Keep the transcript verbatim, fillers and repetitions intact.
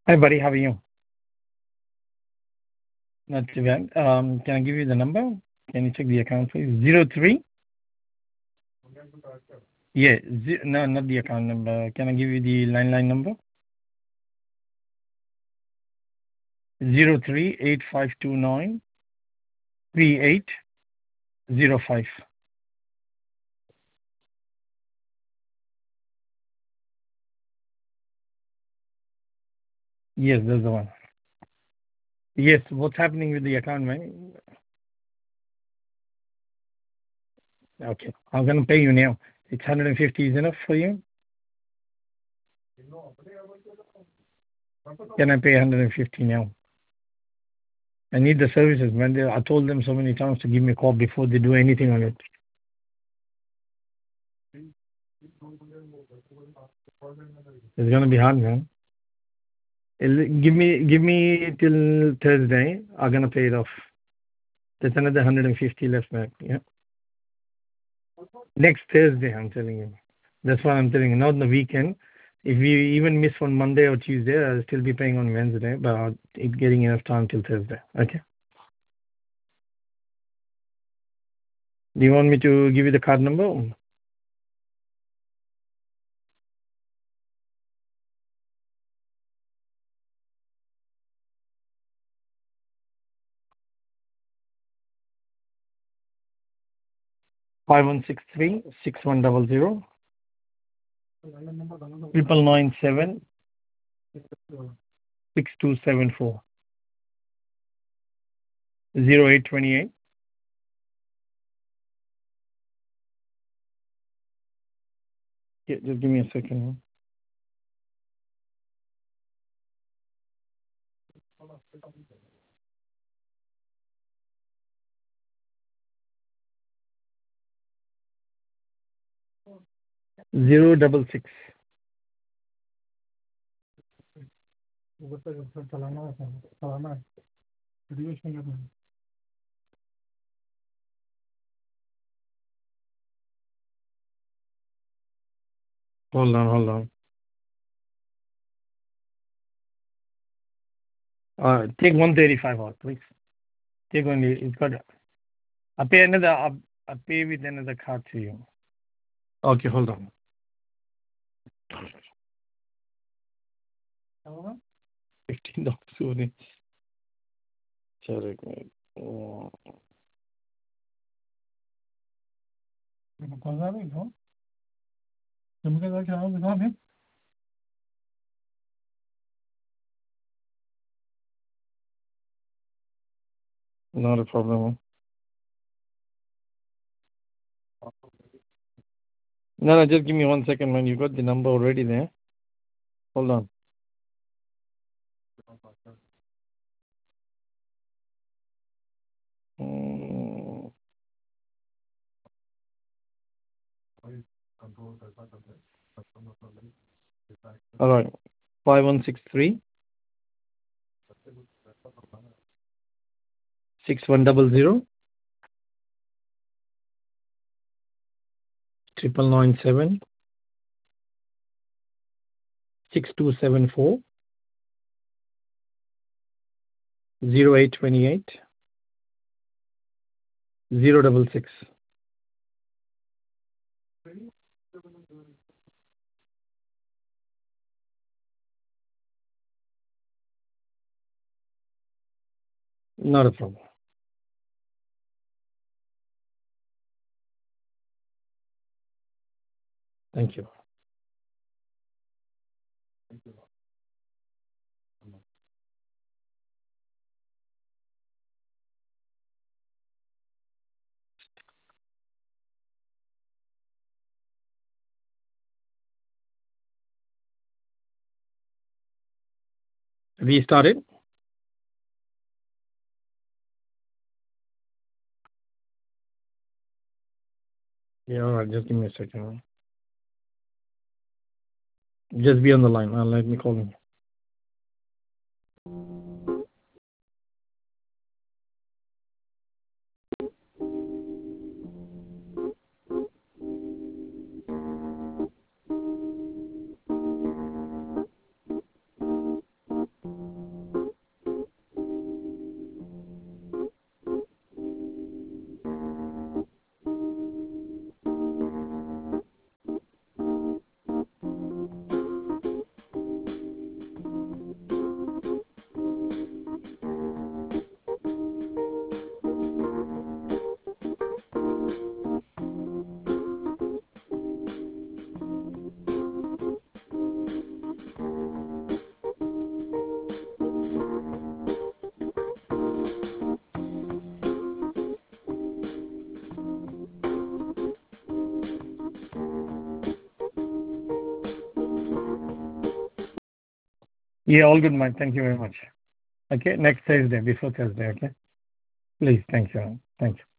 Hi, buddy. How are you? Not too bad. Um, can I give you the number? Can you check the account, please? Zero three. Yeah. Ze- no, not the account number. Can I give you the line line number? Zero three eight five two nine three eight zero five. Yes, that's the one. Yes. What's happening with the account, man? Okay. I'm gonna pay you now. It's one hundred fifty is enough for you. Can I pay one hundred fifty now? I need the services, man. They, I told them so many times to give me a call before they do anything on it. It's gonna be hard, man. It'll- Give me give me till Thursday. I'm gonna pay it off. There's another one hundred fifty left, man. Yeah. Next Thursday, I'm telling you. That's what I'm telling you. Not on the weekend. If you even miss on Monday or Tuesday, I'll still be paying on Wednesday, but it's getting enough time till Thursday. Okay. Do you want me to give you the card number? Five one six three six one double zero triple nine seven six two seven four zero eight twenty eight. Yeah, just give me a second. Zero double six. Hold on, hold on. Uh, take one thirty-five out, please. Take only. It's got. I pay another. I I pay with another card to you. Okay, hold on. Fifteen dollars only. Sorry. Oh. Not a problem. No, no, just give me one second, man. You got the number already there. Hold on. Mm. All right. Five one six three six one double zero triple nine seven six two seven four zero eight twenty eight zero double six. Not a problem. Thank you. We started. Yeah, all right. Just give me a second. Just be on the line. Uh, let me call him. Yeah, all good, man. Thank you very much. Okay, next Thursday, before Thursday, okay? Please, thank you. Thank you.